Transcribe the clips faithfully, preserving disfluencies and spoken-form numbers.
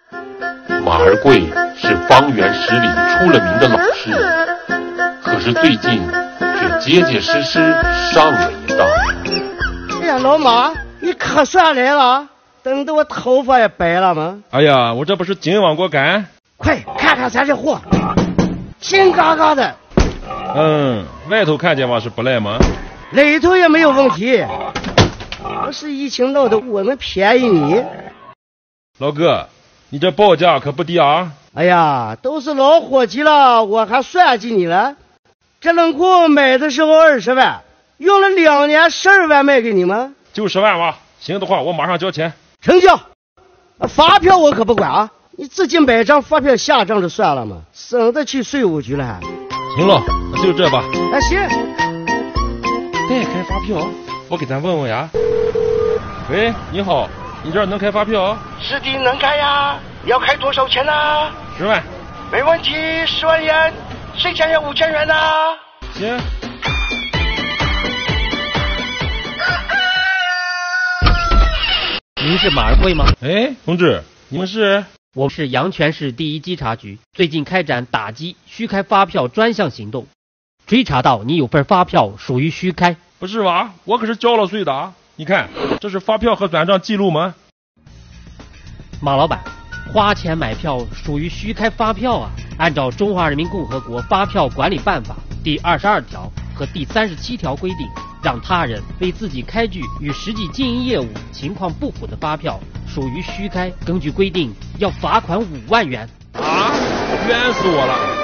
马儿贵是方圆十里出了名的老实人，可是最近却结结实实上了一当。 哎呀，老马，你可算来了，等得我头发也白了吗？ 哎呀，我这不是今晚过赶。 快看看咱这货，新嘎嘎的。 嗯，外头看见嘛是不赖吗？ 里头也没有问题。不是疫情闹的，我们便宜你。 老哥，你这报价可不低啊！ 哎呀，都是老伙计了，我还算计你了。这冷库买的时候二十万，用了两年十二万卖给你们， 就十万吧。行的话，我马上交钱。 成交。发票我可不管啊，你自己买张发票下账就算了嘛，省得去税务局了还。 行了，那就这吧。 啊，行。 代开发票，我给咱问问呀。喂，你好，你这儿能开发票？ 是的，能开呀。要开多少钱呢？ 十万。 没问题，十万元。谁想要五千元呢？ 行。 您是马儿贵吗？ 哎，同志，你们是？ 我是阳泉市第一稽查局，最近开展打击虚开发票专项行动，追查到你有份发票属于虚开。 不是吧？我可是交了税的啊！你看，这是发票和转账记录吗？ 马老板，花钱买票属于虚开发票啊！按照《中华人民共和国发票管理办法》第二十二条和第三十七条规定，让他人为自己开具与实际经营业务情况不符的发票，属于虚开。根据规定，要罚款五万元。 啊！冤死我了！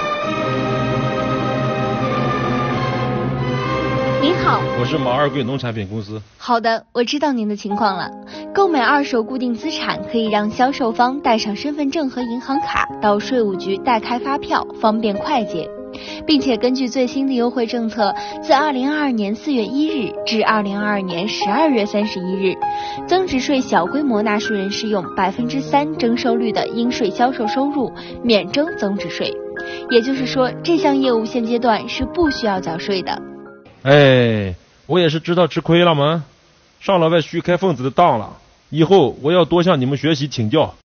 您好， 我是马二贵农产品公司。 好的，我知道您的情况了。购买二手固定资产可以让销售方带上身份证和银行卡到税务局代开发票，方便快捷。并且根据最新的优惠政策，自二零二二年四月一日至二零二二年十二月三十一日，增值税小规模纳税人适用百分之三征收率的应税销售收入免征增值税。也就是说，这项业务现阶段是不需要缴税的。 哎，我也是知道吃亏了吗？上了外虚开分子的当了，以后我要多向你们学习请教。